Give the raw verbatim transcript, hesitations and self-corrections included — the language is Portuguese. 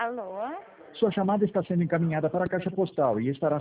Alô? Sua chamada está sendo encaminhada para a caixa postal e estará